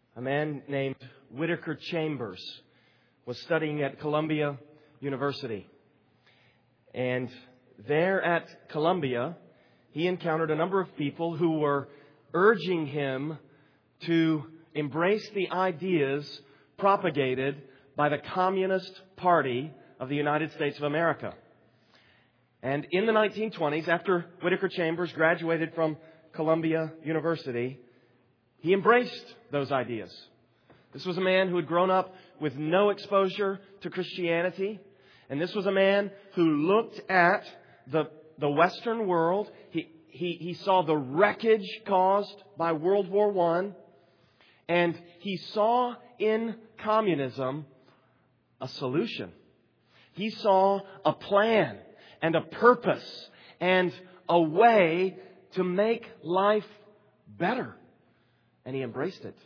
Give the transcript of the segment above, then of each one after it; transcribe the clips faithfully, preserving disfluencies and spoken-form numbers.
A man named Whittaker Chambers was studying at Columbia University. And there at Columbia, he encountered a number of people who were urging him to embrace the ideas propagated by the Communist Party of the United States of America. And in the nineteen twenties, after Whittaker Chambers graduated from Columbia University, he embraced those ideas. This was a man who had grown up with no exposure to Christianity. And this was a man who looked at the, the Western world. He, he, he saw the wreckage caused by World War One. And he saw in communism a solution. He saw a plan and a purpose and a way to make life better. And he embraced it.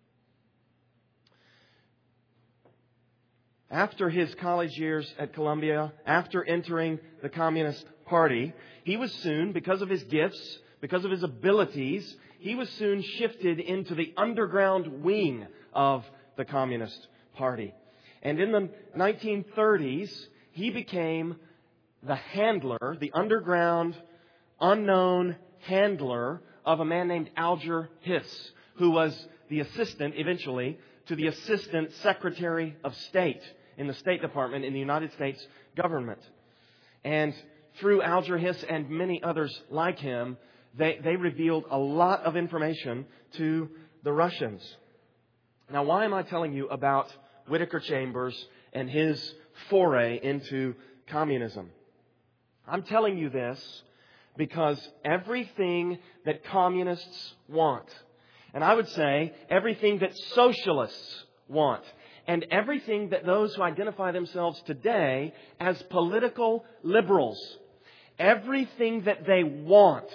After his college years at Columbia, after entering the Communist Party, he was soon, because of his gifts, because of his abilities, he was soon shifted into the underground wing of the Communist Party. And in the nineteen thirties, he became the handler, the underground, unknown handler of a man named Alger Hiss, who was the assistant, eventually, to the Assistant Secretary of State in the State Department in the United States government. And through Alger Hiss and many others like him, they, they revealed a lot of information to the Russians. Now, why am I telling you about Whittaker Chambers and his foray into communism? I'm telling you this because everything that communists want, and I would say everything that socialists want, and everything that those who identify themselves today as political liberals, everything that they want,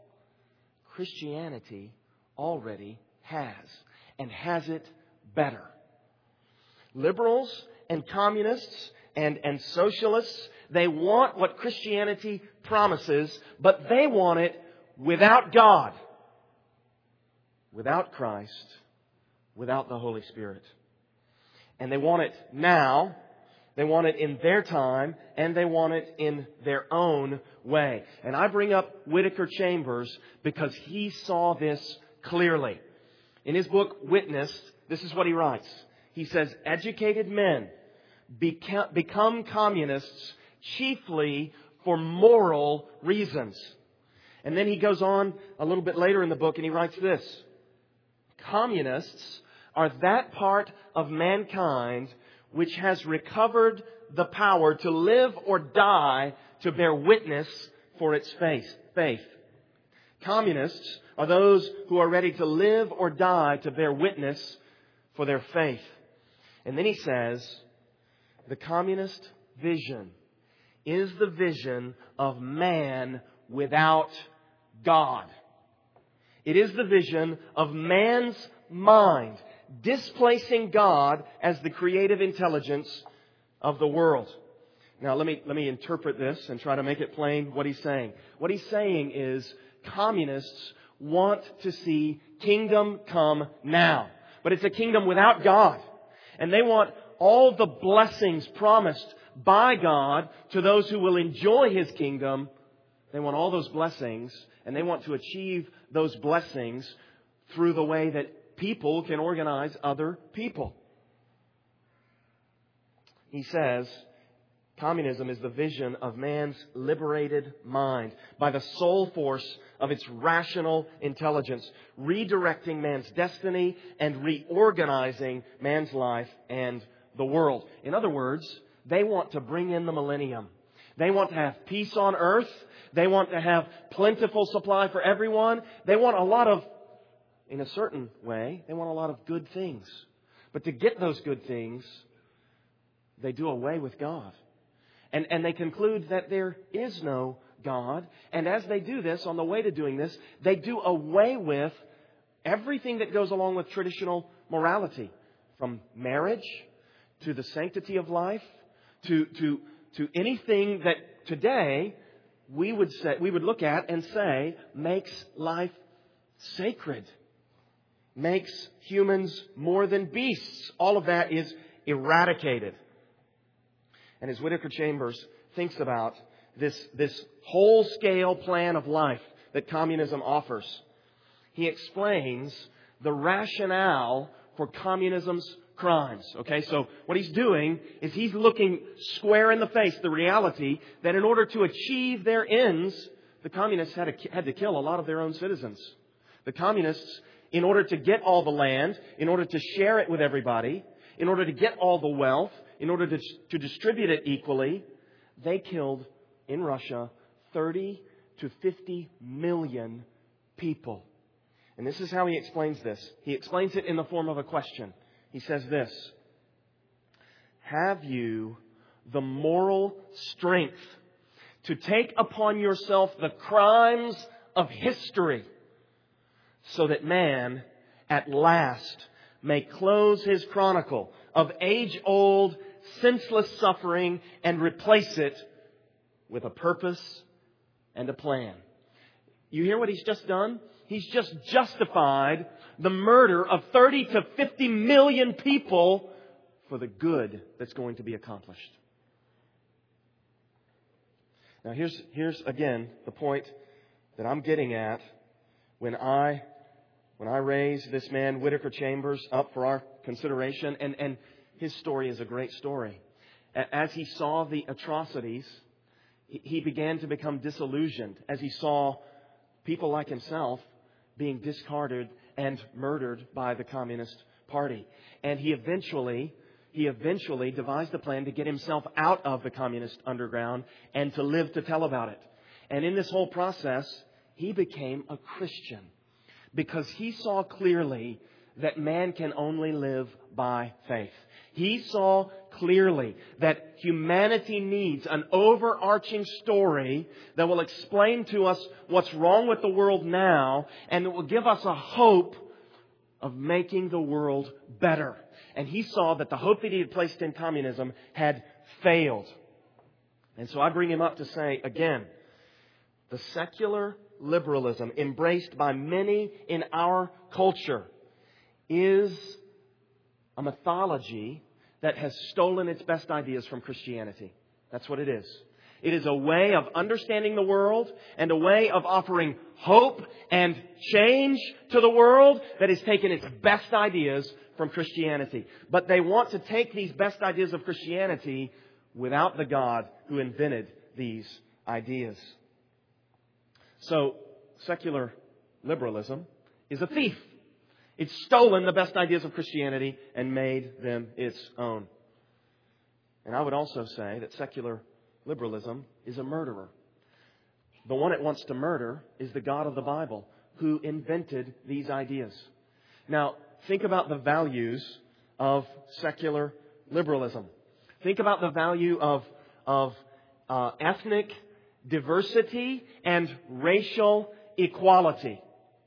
Christianity already has, and has it better. Liberals and communists and, and socialists, they want what Christianity promises, but they want it without God, without Christ, without the Holy Spirit. And they want it now, they want it in their time, and they want it in their own way. And I bring up Whittaker Chambers because he saw this clearly. In his book, Witness, this is what he writes. He says, educated men beca- become communists chiefly for moral reasons. And then he goes on a little bit later in the book and he writes this. Communists are that part of mankind which has recovered the power to live or die to bear witness for its faith. faith. Communists are those who are ready to live or die to bear witness for their faith. And then he says, the communist vision is the vision of man without God. It is the vision of man's mind displacing God as the creative intelligence of the world. Now, let me let me interpret this and try to make it plain what he's saying. What he's saying is communists want to see kingdom come now. But it's a kingdom without God. And they want all the blessings promised by God to those who will enjoy His kingdom. They want all those blessings, and they want to achieve those blessings through the way that people can organize other people. He says, communism is the vision of man's liberated mind by the sole force of its rational intelligence, redirecting man's destiny and reorganizing man's life and the world. In other words, they want to bring in the millennium. They want to have peace on earth. They want to have plentiful supply for everyone. They want a lot of, in a certain way, they want a lot of good things. But to get those good things, they do away with God. And, and they conclude that there is no God. And as they do this, on the way to doing this, they do away with everything that goes along with traditional morality. From marriage to the sanctity of life to, to, to anything that today we would say, we would look at and say makes life sacred. makes humans more than beasts. All of that is eradicated. And as Whittaker Chambers thinks about this, this whole-scale plan of life that communism offers, he explains the rationale for communism's crimes. Okay, so what he's doing is he's looking square in the face the reality that in order to achieve their ends, the communists had to, had to kill a lot of their own citizens. The communists, in order to get all the land, in order to share it with everybody, in order to get all the wealth, in order to, to distribute it equally, they killed in Russia thirty to fifty million people. And this is how he explains this. He explains it in the form of a question. He says this: have you the moral strength to take upon yourself the crimes of history so that man at last may close his chronicle of age-old, senseless suffering and replace it with a purpose and a plan? You hear what he's just done? He's just justified the murder of thirty to fifty million people for the good that's going to be accomplished. Now here's, here's again the point that I'm getting at when I, when I raise this man Whittaker Chambers up for our consideration. And, and his story is a great story. As he saw the atrocities, he began to become disillusioned as he saw people like himself being discarded and murdered by the Communist Party. And he eventually, he eventually devised a plan to get himself out of the communist underground and to live to tell about it. And in this whole process, he became a Christian because he saw clearly that man can only live by faith. He saw clearly that humanity needs an overarching story that will explain to us what's wrong with the world now and that will give us a hope of making the world better. And he saw that the hope that he had placed in communism had failed. And so I bring him up to say, again, the secular liberalism embraced by many in our culture is a mythology that has stolen its best ideas from Christianity. That's what it is. It is a way of understanding the world and a way of offering hope and change to the world that has taken its best ideas from Christianity. But they want to take these best ideas of Christianity without the God who invented these ideas. So, secular liberalism is a thief. It's stolen the best ideas of Christianity and made them its own. And I would also say that secular liberalism is a murderer. The one it wants to murder is the God of the Bible who invented these ideas. Now, think about the values of secular liberalism. Think about the value of, of uh, ethnic diversity and racial equality.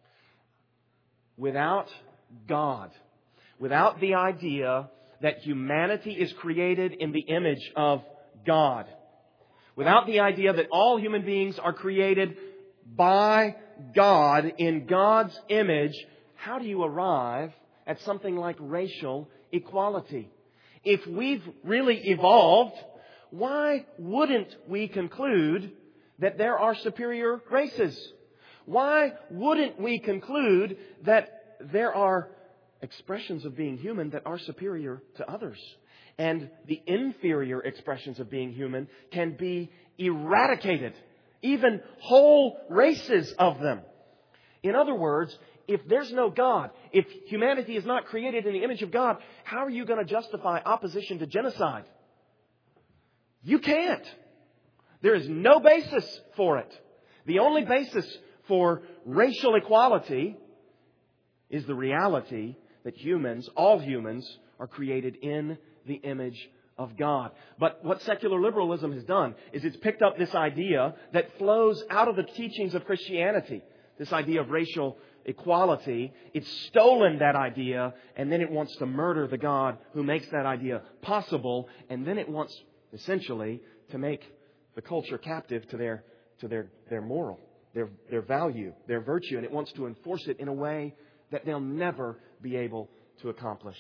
Without God, without the idea that humanity is created in the image of God, without the idea that all human beings are created by God in God's image, how do you arrive at something like racial equality? If we've really evolved, why wouldn't we conclude that there are superior races? Why wouldn't we conclude that there are expressions of being human that are superior to others? And the inferior expressions of being human can be eradicated, even whole races of them. In other words, if there's no God, if humanity is not created in the image of God, how are you going to justify opposition to genocide? You can't. There is no basis for it. The only basis for racial equality is the reality that humans, all humans, are created in the image of God. But what secular liberalism has done is it's picked up this idea that flows out of the teachings of Christianity, this idea of racial equality. It's stolen that idea, and then it wants to murder the God who makes that idea possible, and then it wants, essentially, to make the culture captive to their to their, their moral, their, their value, their virtue, and it wants to enforce it in a way that they'll never be able to accomplish.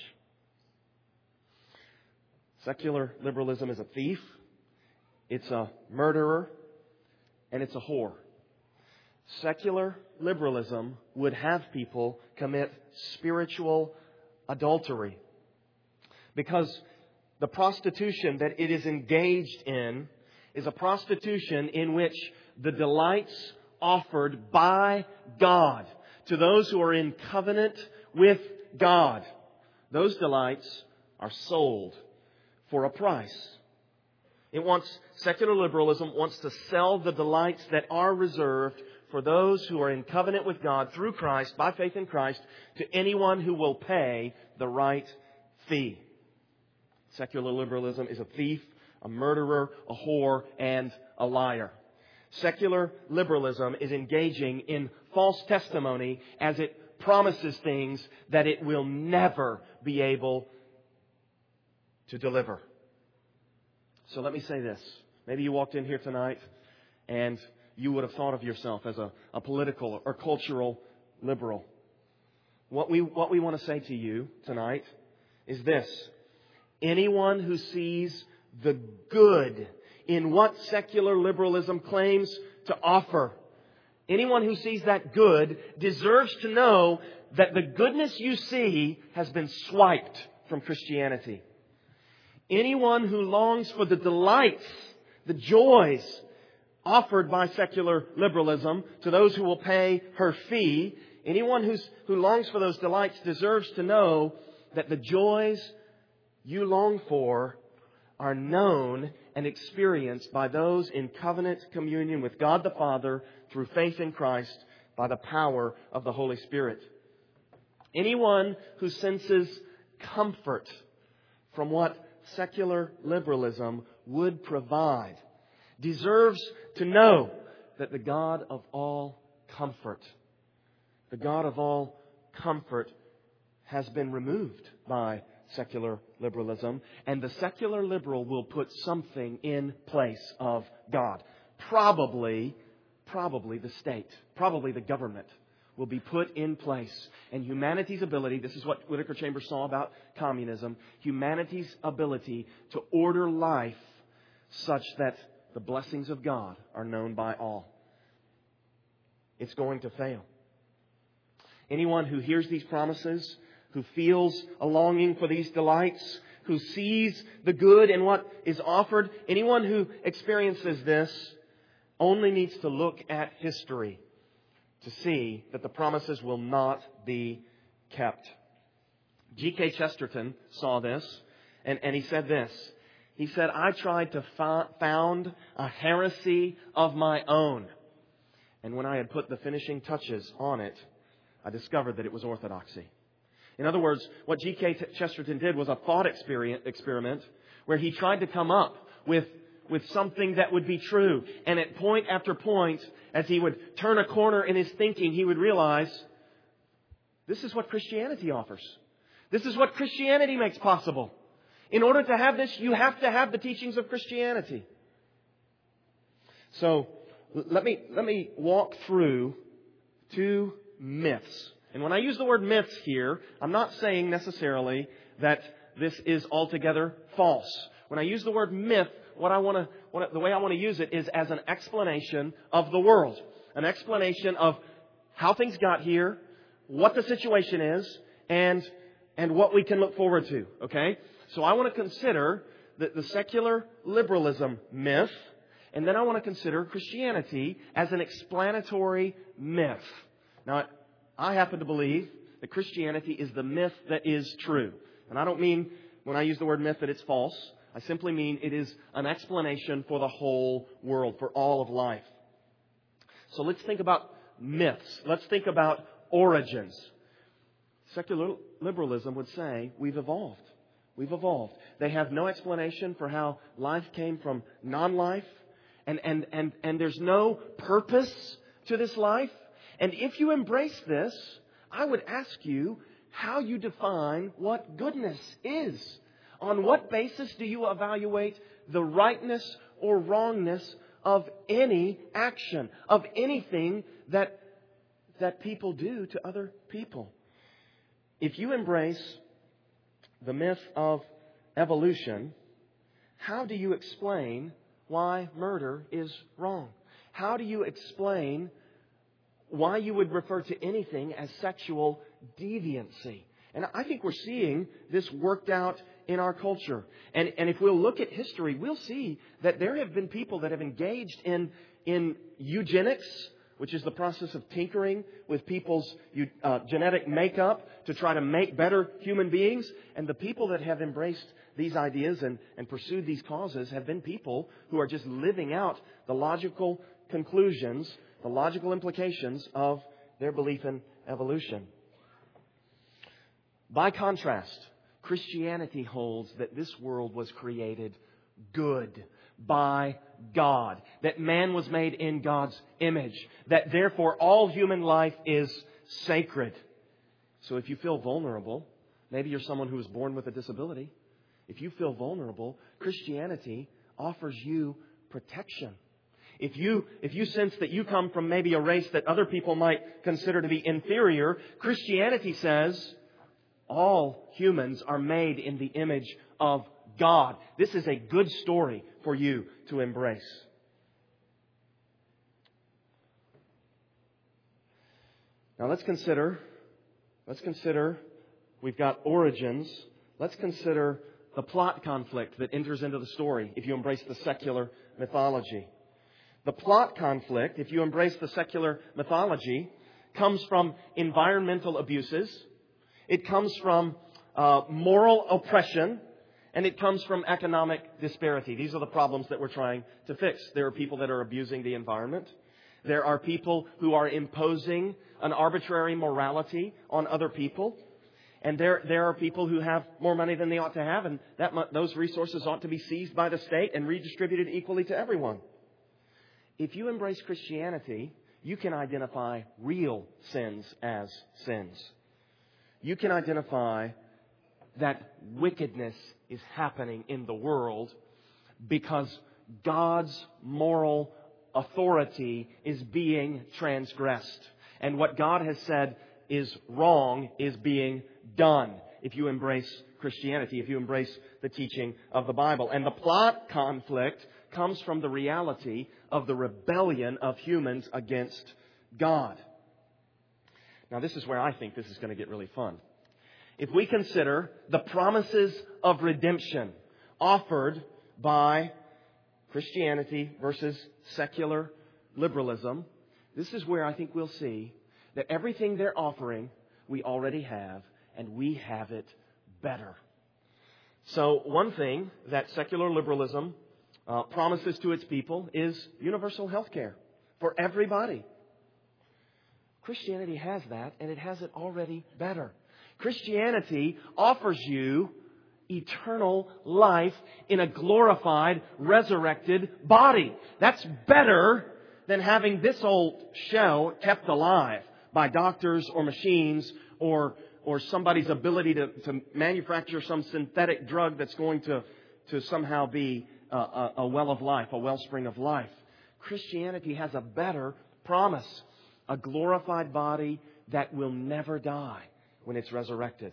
Secular liberalism is a thief, it's a murderer, and it's a whore. Secular liberalism would have people commit spiritual adultery because the prostitution that it is engaged in is a prostitution in which the delights offered by God to those who are in covenant with God, those delights are sold for a price. It wants, secular liberalism wants to sell the delights that are reserved for those who are in covenant with God through Christ, by faith in Christ, to anyone who will pay the right fee. Secular liberalism is a thief, a murderer, a whore, and a liar. Secular liberalism is engaging in false testimony as it promises things that it will never be able to deliver. So let me say this. Maybe you walked in here tonight and you would have thought of yourself as a, a political or cultural liberal. What we, what we want to say to you tonight is this. Anyone who sees the good in what secular liberalism claims to offer, anyone who sees that good deserves to know that the goodness you see has been swiped from Christianity. Anyone who longs for the delights, the joys offered by secular liberalism to those who will pay her fee, anyone who's, who longs for those delights deserves to know that the joys you long for are known and experienced by those in covenant communion with God the Father through faith in Christ by the power of the Holy Spirit. Anyone who senses comfort from what secular liberalism would provide deserves to know that the God of all comfort, the God of all comfort has been removed by secular liberalism, and the secular liberal will put something in place of God. Probably, probably the state, probably the government will be put in place. And humanity's ability, this is what Whittaker Chambers saw about communism, humanity's ability to order life such that the blessings of God are known by all. It's going to fail. Anyone who hears these promises, who feels a longing for these delights, who sees the good in what is offered, anyone who experiences this only needs to look at history to see that the promises will not be kept. G K Chesterton saw this, and, and he said this. He said, I tried to fo- found a heresy of my own. And when I had put the finishing touches on it, I discovered that it was orthodoxy. In other words, what G K Chesterton did was a thought experiment where he tried to come up with, with something that would be true. And at point after point, as he would turn a corner in his thinking, he would realize, this is what Christianity offers. This is what Christianity makes possible. In order to have this, you have to have the teachings of Christianity. So, let me, let me walk through two myths. And when I use the word myths here, I'm not saying necessarily that this is altogether false. When I use the word myth, what I want to, what, the way I want to use it is as an explanation of the world. An explanation of how things got here, what the situation is, and, and what we can look forward to. Okay? So I want to consider the, the secular liberalism myth, and then I want to consider Christianity as an explanatory myth. Now, I happen to believe that Christianity is the myth that is true. And I don't mean, when I use the word myth, that it's false. I simply mean it is an explanation for the whole world, for all of life. So let's think about myths. Let's think about origins. Secular liberalism would say we've evolved. We've evolved. They have no explanation for how life came from non-life. And, and, and, and there's no purpose to this life. And if you embrace this, I would ask you how you define what goodness is. On what basis do you evaluate the rightness or wrongness of any action, of anything that, that people do to other people? if you embrace the myth of evolution, how do you explain why murder is wrong? How do you explain why you would refer to anything as sexual deviancy? And I think we're seeing this worked out in our culture. And, and if we'll look at history, we'll see that there have been people that have engaged in, in eugenics, which is the process of tinkering with people's uh, genetic makeup to try to make better human beings. And the people that have embraced these ideas and, and pursued these causes have been people who are just living out the logical conclusions, the logical implications of their belief in evolution. By contrast, Christianity holds that this world was created good by God, that man was made in God's image, that therefore all human life is sacred. So if you feel vulnerable, maybe you're someone who was born with a disability, if you feel vulnerable, Christianity offers you protection. If you, if you sense that you come from maybe a race that other people might consider to be inferior, Christianity says all humans are made in the image of God. This is a good story for you to embrace. Now let's consider, let's consider, we've got origins. Let's consider the plot conflict that enters into the story if you embrace the secular mythology. The plot conflict, if you embrace the secular mythology, comes from environmental abuses. It comes from uh, moral oppression. And it comes from economic disparity. These are the problems that we're trying to fix. There are people that are abusing the environment. There are people who are imposing an arbitrary morality on other people. And there, there are people who have more money than they ought to have. And that, those resources ought to be seized by the state and redistributed equally to everyone. If you embrace Christianity, you can identify real sins as sins. You can identify that wickedness is happening in the world because God's moral authority is being transgressed. And what God has said is wrong is being done if you embrace Christianity, if you embrace the teaching of the Bible. And the plot conflict comes from the reality of the rebellion of humans against God. Now, this is where I think this is going to get really fun. If we consider the promises of redemption offered by Christianity versus secular liberalism, this is where I think we'll see that everything they're offering we already have, and we have it better. So one thing that secular liberalism uh, promises to its people is universal health care for everybody. Christianity has that, and it has it already better. Christianity offers you eternal life in a glorified, resurrected body. That's better than having this old shell kept alive by doctors or machines or or somebody's ability to, to manufacture some synthetic drug that's going to, to somehow be a, a, a well of life, a wellspring of life. Christianity has a better promise, a glorified body that will never die when it's resurrected.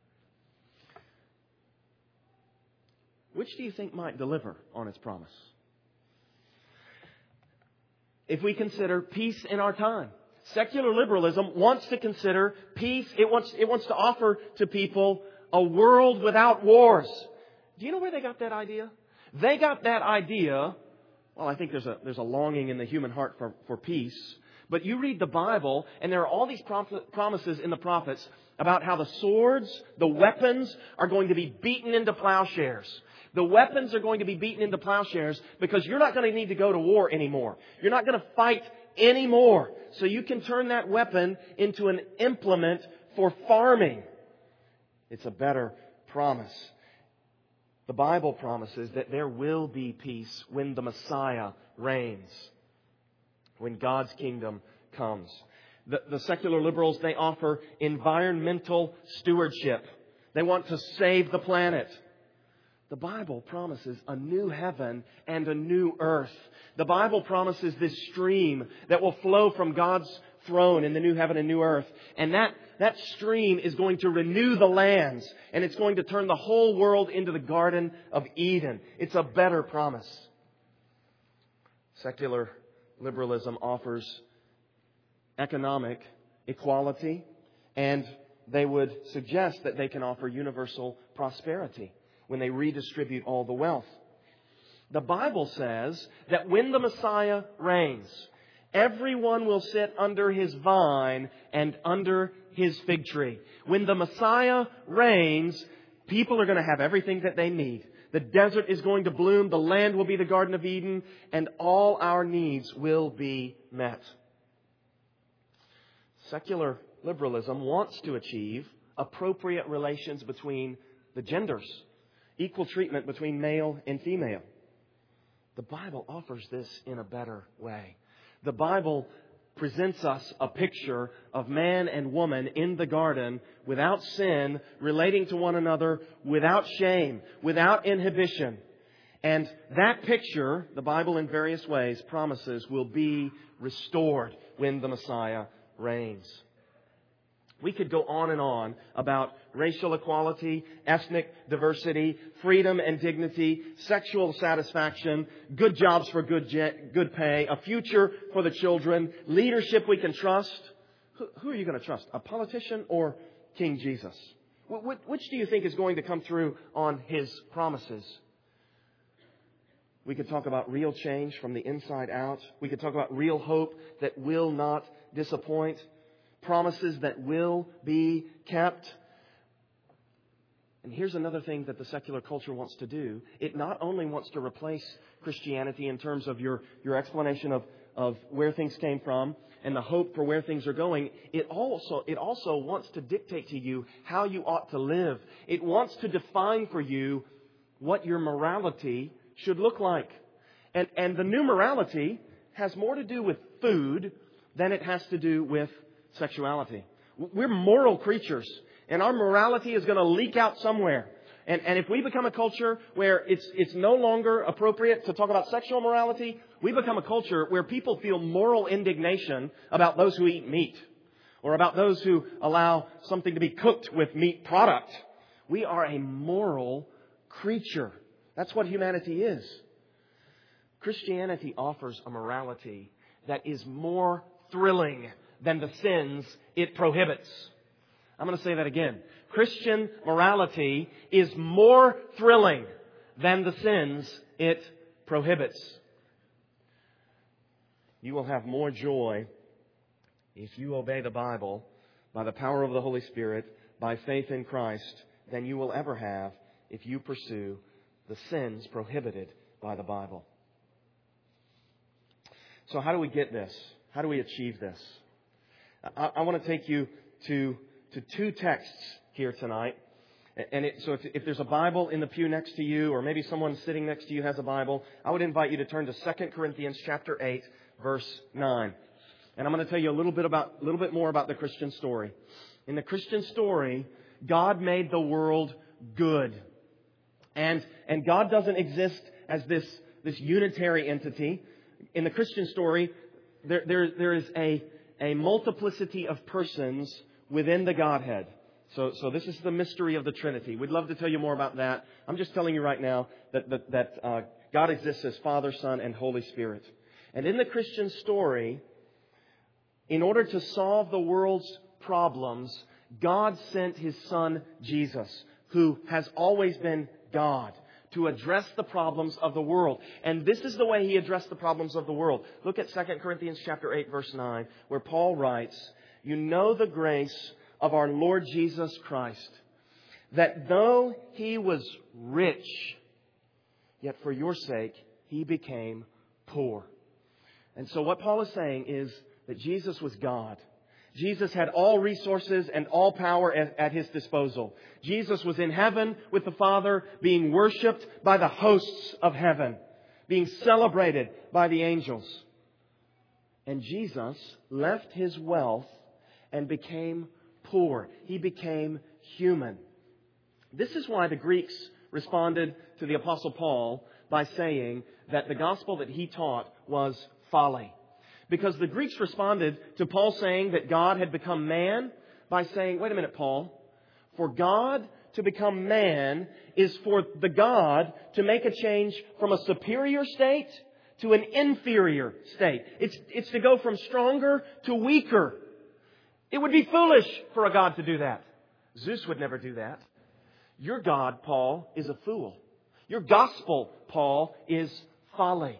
Which do you think might deliver on its promise? If we consider peace in our time, secular liberalism wants to consider peace. It wants, it wants to offer to people a world without wars. Do you know where they got that idea? They got that idea. Well, I think there's a, there's a longing in the human heart for, for peace. But you read the Bible, and there are all these promises in the prophets about how the swords, the weapons, are going to be beaten into plowshares. The weapons are going to be beaten into plowshares because you're not going to need to go to war anymore. You're not going to fight anymore. So you can turn that weapon into an implement for farming. It's a better promise. The Bible promises that there will be peace when the Messiah reigns, when God's kingdom comes. The, the secular liberals, they offer environmental stewardship. They want to save the planet. The Bible promises a new heaven and a new earth. The Bible promises this stream that will flow from God's throne in the new heaven and new earth. And that, that stream is going to renew the lands. And it's going to turn the whole world into the Garden of Eden. It's a better promise. Secular liberalism offers economic equality, and they would suggest that they can offer universal prosperity when they redistribute all the wealth. The Bible says that when the Messiah reigns, everyone will sit under His vine and under His fig tree. When the Messiah reigns, people are going to have everything that they need. The desert is going to bloom, the land will be the Garden of Eden, and all our needs will be met. Secular liberalism wants to achieve appropriate relations between the genders, equal treatment between male and female. The Bible offers this in a better way. The Bible presents us a picture of man and woman in the garden without sin, relating to one another without shame, without inhibition. And that picture, the Bible in various ways promises, will be restored when the Messiah reigns. We could go on and on about racial equality, ethnic diversity, freedom and dignity, sexual satisfaction, good jobs for good good pay, a future for the children, leadership we can trust. Who, who are you going to trust? A politician or King Jesus? Which do you think is going to come through on His promises? We could talk about real change from the inside out. We could talk about real hope that will not disappoint. Promises that will be kept. And here's another thing that the secular culture wants to do. It not only wants to replace Christianity in terms of your, your explanation of, of where things came from and the hope for where things are going, it also, it also wants to dictate to you how you ought to live. It wants to define for you what your morality should look like. And, and the new morality has more to do with food than it has to do with sexuality. We're moral creatures, and our morality is going to leak out somewhere. And, and if we become a culture where it's, it's no longer appropriate to talk about sexual morality, we become a culture where people feel moral indignation about those who eat meat, or about those who allow something to be cooked with meat product. We are a moral creature. That's what humanity is. Christianity offers a morality that is more thrilling than the sins it prohibits. I'm going to say that again. Christian morality is more thrilling than the sins it prohibits. You will have more joy if you obey the Bible by the power of the Holy Spirit, by faith in Christ, than you will ever have if you pursue the sins prohibited by the Bible. So how do we get this? How do we achieve this? I, I want to take you to, to two texts here tonight. And it, so if, if there's a Bible in the pew next to you, or maybe someone sitting next to you has a Bible, I would invite you to turn to Second Corinthians chapter eight, verse nine. And I'm going to tell you a little bit about, a little bit more about the Christian story. In the Christian story, God made the world good. And, and God doesn't exist as this, this unitary entity. In the Christian story, there, there, there is a, a multiplicity of persons within the Godhead. So, so this is the mystery of the Trinity. We'd love to tell you more about that. I'm just telling you right now that, that, that uh, God exists as Father, Son, and Holy Spirit. And in the Christian story, in order to solve the world's problems, God sent His Son, Jesus, who has always been God, to address the problems of the world. And this is the way He addressed the problems of the world. Look at Second Corinthians chapter eight, verse nine, where Paul writes, "You know the grace of our Lord Jesus Christ, that though He was rich, yet for your sake He became poor." And so what Paul is saying is that Jesus was God. Jesus had all resources and all power at, at His disposal. Jesus was in heaven with the Father, being worshipped by the hosts of heaven, being celebrated by the angels. And Jesus left His wealth and became poor. He became human. This is why the Greeks responded to the Apostle Paul by saying that the gospel that he taught was folly. Because the Greeks responded to Paul saying that God had become man by saying, wait a minute, Paul, for God to become man is for the God to make a change from a superior state to an inferior state. It's, it's to go from stronger to weaker. It would be foolish for a God to do that. Zeus would never do that. Your God, Paul, is a fool. Your gospel, Paul, is folly.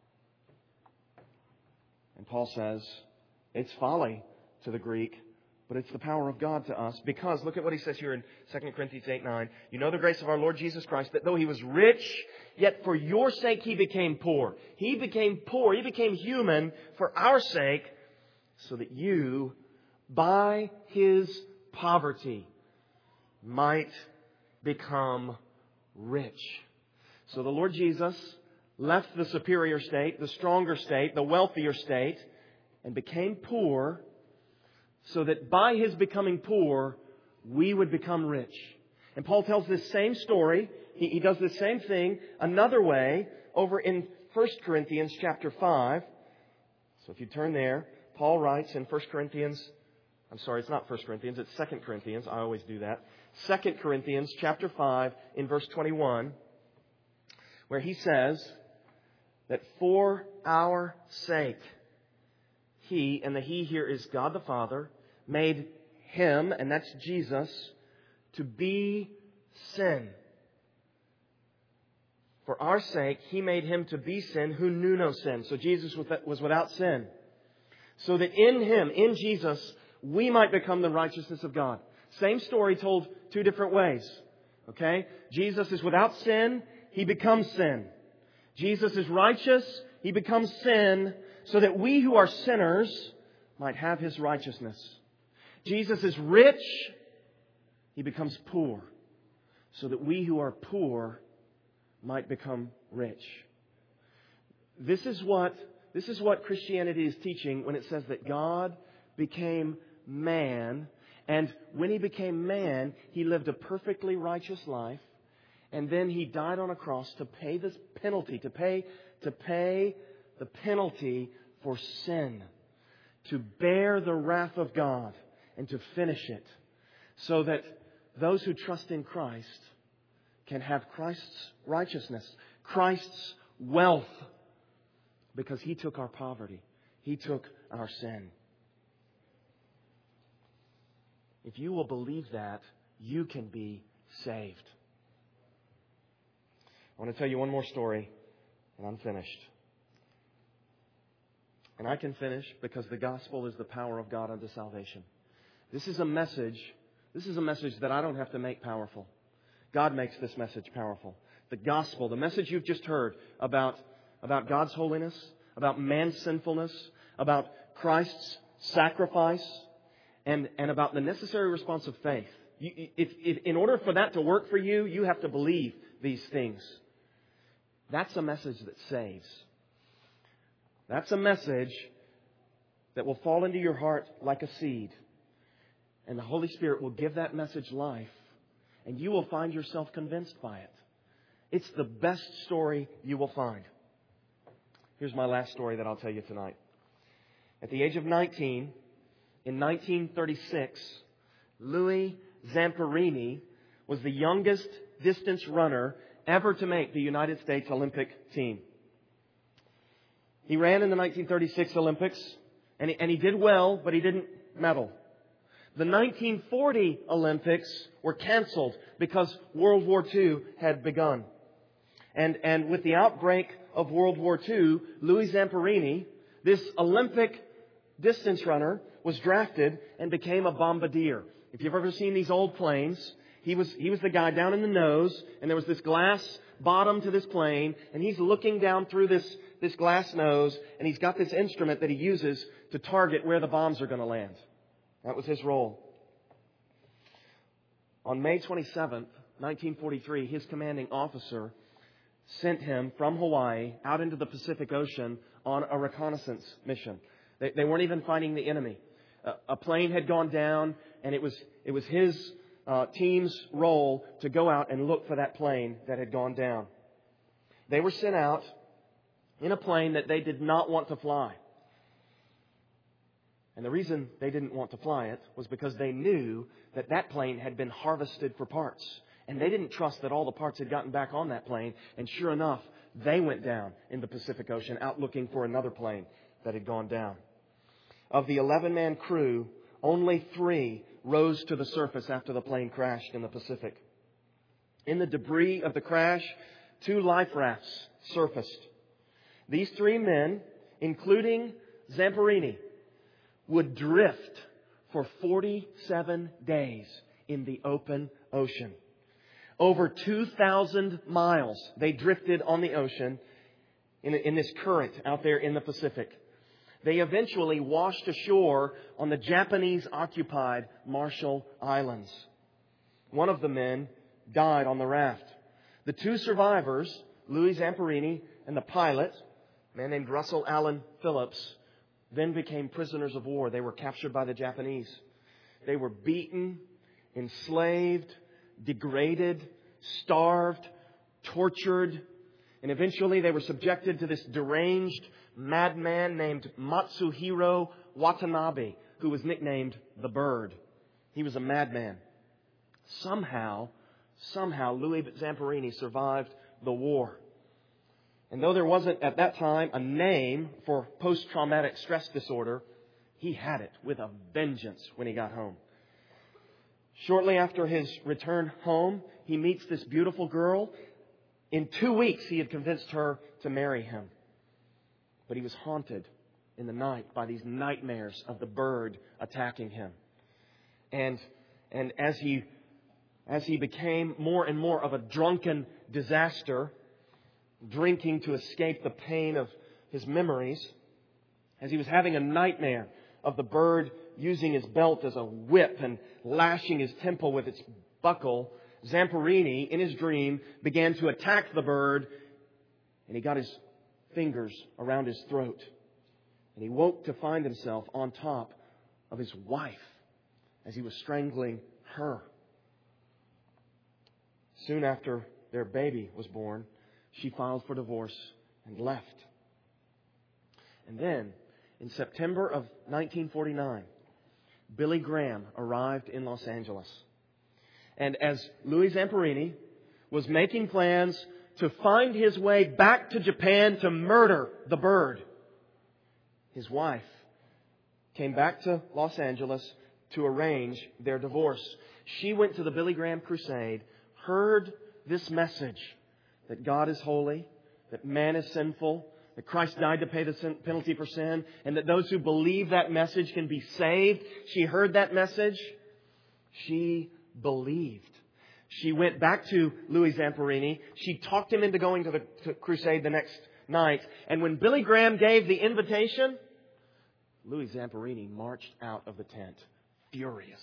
And Paul says, it's folly to the Greek, but it's the power of God to us. Because, look at what he says here in Second Corinthians eight nine. You know the grace of our Lord Jesus Christ, that though He was rich, yet for your sake He became poor. He became poor. He became human for our sake, so that you, by His poverty, might become rich. So the Lord Jesus left the superior state, the stronger state, the wealthier state, and became poor so that by His becoming poor, we would become rich. And Paul tells this same story. He, he does the same thing another way over in First Corinthians chapter five. So if you turn there, Paul writes in First Corinthians, I'm sorry, it's not First Corinthians, it's Second Corinthians. I always do that. Second Corinthians chapter five in verse twenty-one, where he says that for our sake, He, and the He here is God the Father, made Him, and that's Jesus, to be sin. For our sake, He made Him to be sin who knew no sin. So Jesus was without sin. So that in Him, in Jesus, we might become the righteousness of God. Same story told two different ways. Okay? Jesus is without sin. He becomes sin. Jesus is righteous. He becomes sin so that we who are sinners might have His righteousness. Jesus is rich. He becomes poor so that we who are poor might become rich. This is what, this is what Christianity is teaching when it says that God became man. And when He became man, He lived a perfectly righteous life. And then He died on a cross to pay this penalty, to pay, to pay the penalty for sin, to bear the wrath of God and to finish it, so that those who trust in Christ can have Christ's righteousness, Christ's wealth, because He took our poverty. He took our sin. If you will believe that, you can be saved. I want to tell you one more story, and I'm finished. And I can finish because the gospel is the power of God unto salvation. This is a message, this is a message that I don't have to make powerful. God makes this message powerful. The gospel, the message you've just heard about, about God's holiness, about man's sinfulness, about Christ's sacrifice, and, and about the necessary response of faith. You, if, if, in order for that to work for you, you have to believe these things. That's a message that saves. That's a message that will fall into your heart like a seed. And the Holy Spirit will give that message life. And you will find yourself convinced by it. It's the best story you will find. Here's my last story that I'll tell you tonight. At the age of nineteen, in nineteen thirty-six, Louis Zamperini was the youngest distance runner ever to make the United States Olympic team. He ran in the nineteen thirty-six Olympics, and he, and he did well, but he didn't medal. The nineteen forty Olympics were canceled because World War Two had begun. And, and with the outbreak of World War Two, Louis Zamperini, this Olympic distance runner, was drafted and became a bombardier. If you've ever seen these old planes, he was, he was the guy down in the nose, and there was this glass bottom to this plane, and he's looking down through this, this glass nose, and he's got this instrument that he uses to target where the bombs are going to land. That was his role. On May twenty-seventh, nineteen forty-three, his commanding officer sent him from Hawaii out into the Pacific Ocean on a reconnaissance mission. They, they weren't even finding the enemy. Uh, a plane had gone down, and it was it was his uh, team's role to go out and look for that plane that had gone down. They were sent out in a plane that they did not want to fly. And the reason they didn't want to fly it was because they knew that that plane had been harvested for parts. And they didn't trust that all the parts had gotten back on that plane. And sure enough, they went down in the Pacific Ocean out looking for another plane that had gone down. Of the eleven-man crew, only three rose to the surface after the plane crashed in the Pacific. In the debris of the crash, two life rafts surfaced. These three men, including Zamperini, would drift for forty-seven days in the open ocean. Over two thousand miles they drifted on the ocean in, in this current out there in the Pacific. They eventually washed ashore on the Japanese-occupied Marshall Islands. One of the men died on the raft. The two survivors, Louis Zamperini and the pilot, a man named Russell Allen Phillips, then became prisoners of war. They were captured by the Japanese. They were beaten, enslaved, degraded, starved, tortured, and eventually they were subjected to this deranged madman named Matsuhiro Watanabe, who was nicknamed the Bird. He was a madman. Somehow, somehow Louis Zamperini survived the war. And though there wasn't at that time a name for post-traumatic stress disorder, he had it with a vengeance when he got home. Shortly after his return home, he meets this beautiful girl. In two weeks, he had convinced her to marry him. But he was haunted in the night by these nightmares of the Bird attacking him. And, and as he, as he became more and more of a drunken disaster, drinking to escape the pain of his memories, as he was having a nightmare of the Bird using his belt as a whip and lashing his temple with its buckle, Zamperini, in his dream, began to attack the Bird, and he got his fingers around his throat. And he woke to find himself on top of his wife as he was strangling her. Soon after their baby was born, she filed for divorce and left. And then, in September of nineteen forty-nine, Billy Graham arrived in Los Angeles. And as Louis Zamperini was making plans to find his way back to Japan to murder the Bird, his wife came back to Los Angeles to arrange their divorce. She went to the Billy Graham crusade, heard this message that God is holy, that man is sinful, that Christ died to pay the sin, penalty for sin, and that those who believe that message can be saved. She heard that message. She believed. She went back to Louis Zamperini. She talked him into going to the to crusade the next night. And when Billy Graham gave the invitation, Louis Zamperini marched out of the tent, furious.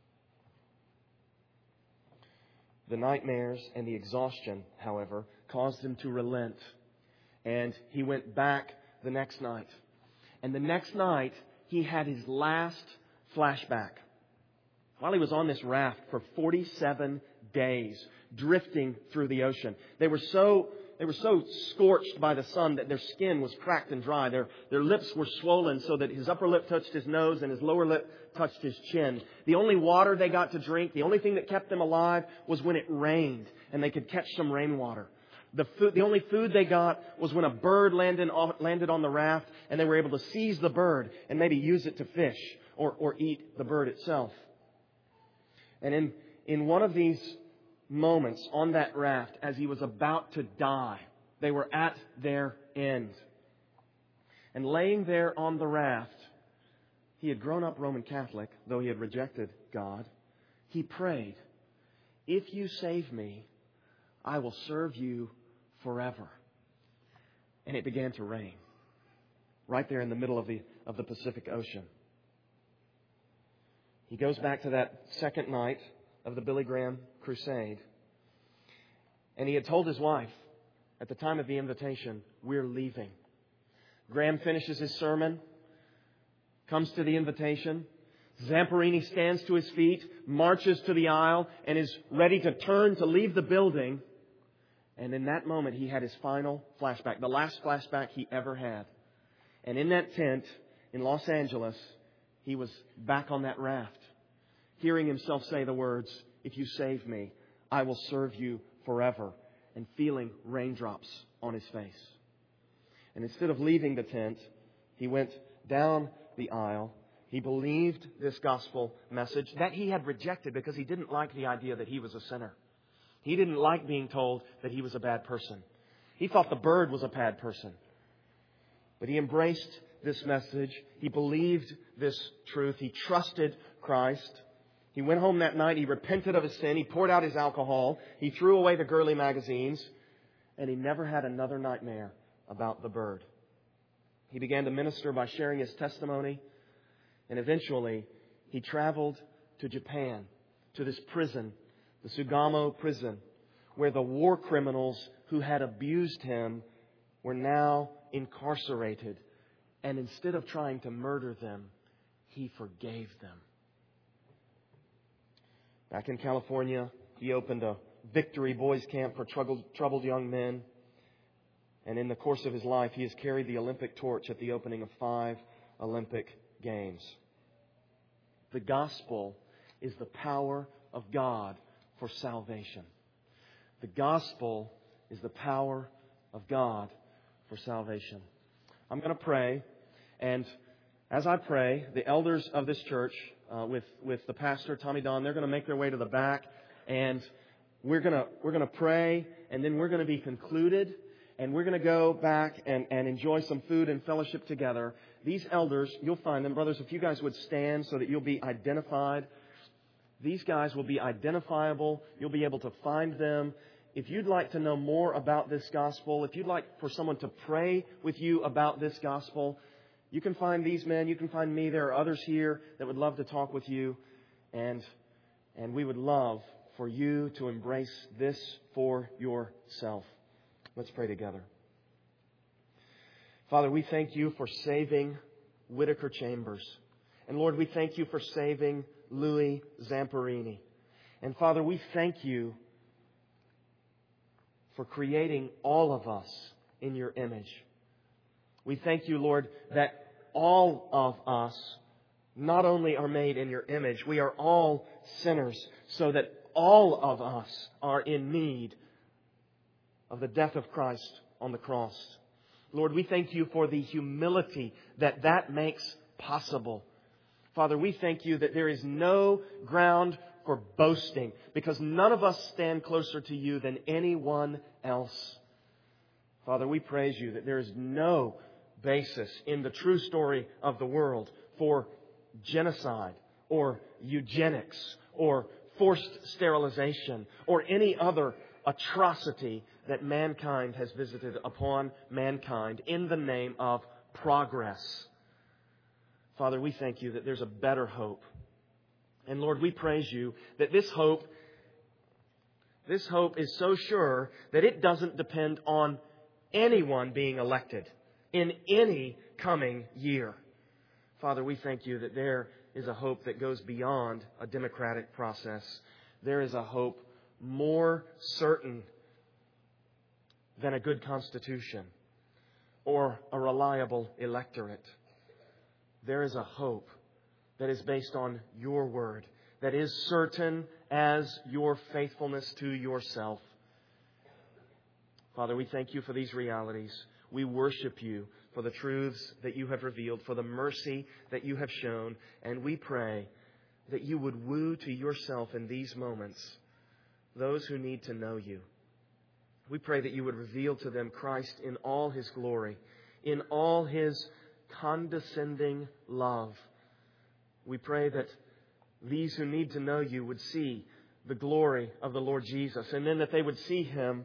The nightmares and the exhaustion, however, caused him to relent. And he went back the next night. And the next night, he had his last flashback. While he was on this raft for forty-seven days, drifting through the ocean, they were so they were so scorched by the sun that their skin was cracked and dry. Their their lips were swollen so that his upper lip touched his nose and his lower lip touched his chin. The only water they got to drink, the only thing that kept them alive, was when it rained and they could catch some rainwater. The food, the only food they got was when a bird landed on, landed on the raft, and they were able to seize the bird and maybe use it to fish or, or eat the bird itself. And in, in one of these moments on that raft, as he was about to die, they were at their end. And laying there on the raft, he had grown up Roman Catholic, though he had rejected God. He prayed, "If you save me, I will serve you forever." And it began to rain right there in the middle of the of the Pacific Ocean. He goes back to that second night of the Billy Graham crusade. And he had told his wife at the time of the invitation, "We're leaving." Graham finishes his sermon, comes to the invitation. Zamperini stands to his feet, marches to the aisle, and is ready to turn to leave the building. And in that moment, he had his final flashback, the last flashback he ever had. And in that tent in Los Angeles, he was back on that raft, hearing himself say the words, "If you save me, I will serve you forever," and feeling raindrops on his face. And instead of leaving the tent, he went down the aisle. He believed this gospel message that he had rejected because he didn't like the idea that he was a sinner. He didn't like being told that he was a bad person. He thought the bird was a bad person. But he embraced this message. He believed this truth. He trusted Christ. He went home that night. He repented of his sin. He poured out his alcohol. He threw away the girly magazines. And he never had another nightmare about the bird. He began to minister by sharing his testimony. And eventually, he traveled to Japan, to this prison, the Sugamo prison, where the war criminals who had abused him were now incarcerated. And instead of trying to murder them, he forgave them. Back in California, he opened a Victory Boys Camp for troubled, troubled young men. And in the course of his life, he has carried the Olympic torch at the opening of five Olympic Games. The gospel is the power of God for salvation. The gospel is the power of God for salvation. I'm going to pray, and as I pray, the elders of this church, uh, with with the pastor Tommy Don, they're going to make their way to the back, and we're going to we're going to pray, and then we're going to be concluded, and we're going to go back and, and enjoy some food and fellowship together. These elders, you'll find them, brothers. If you guys would stand so that you'll be identified, these guys will be identifiable. You'll be able to find them. If you'd like to know more about this gospel, if you'd like for someone to pray with you about this gospel, you can find these men. You can find me. There are others here that would love to talk with you. And, and we would love for you to embrace this for yourself. Let's pray together. Father, we thank you for saving Whitaker Chambers. And Lord, we thank you for saving Louis Zamperini. And Father, we thank you for creating all of us in your image. We thank you, Lord, that all of us not only are made in your image, we are all sinners, so that all of us are in need of the death of Christ on the cross. Lord, we thank you for the humility that that makes possible. Father, we thank you that there is no ground for boasting, because none of us stand closer to you than anyone else. Father, we praise you that there is no basis in the true story of the world for genocide or eugenics or forced sterilization or any other atrocity that mankind has visited upon mankind in the name of progress. Father, we thank you that there's a better hope. And Lord, we praise you that this hope, this hope is so sure that it doesn't depend on anyone being elected in any coming year. Father, we thank you that there is a hope that goes beyond a democratic process. There is a hope more certain than a good constitution or a reliable electorate. There is a hope that is based on your word, that is certain as your faithfulness to yourself. Father, we thank you for these realities. We worship you for the truths that you have revealed, for the mercy that you have shown, and we pray that you would woo to yourself in these moments those who need to know you. We pray that you would reveal to them Christ in all His glory, in all His condescending love. We pray that these who need to know you would see the glory of the Lord Jesus, and then that they would see Him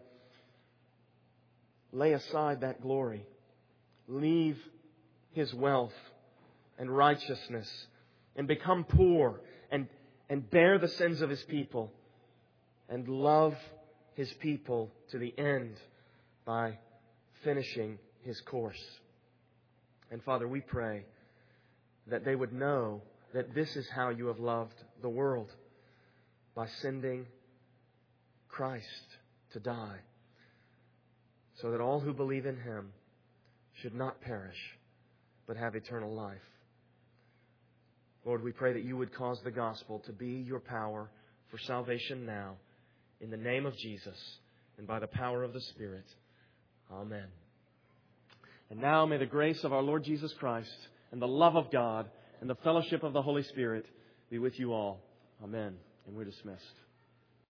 lay aside that glory, leave His wealth and righteousness, and become poor and, and bear the sins of His people and love His people to the end by finishing His course. And Father, we pray that they would know that this is how you have loved the world, by sending Christ to die, so that all who believe in Him should not perish, but have eternal life. Lord, we pray that You would cause the gospel to be Your power for salvation now. In the name of Jesus and by the power of the Spirit. Amen. And now may the grace of our Lord Jesus Christ and the love of God and the fellowship of the Holy Spirit be with you all. Amen. And we're dismissed.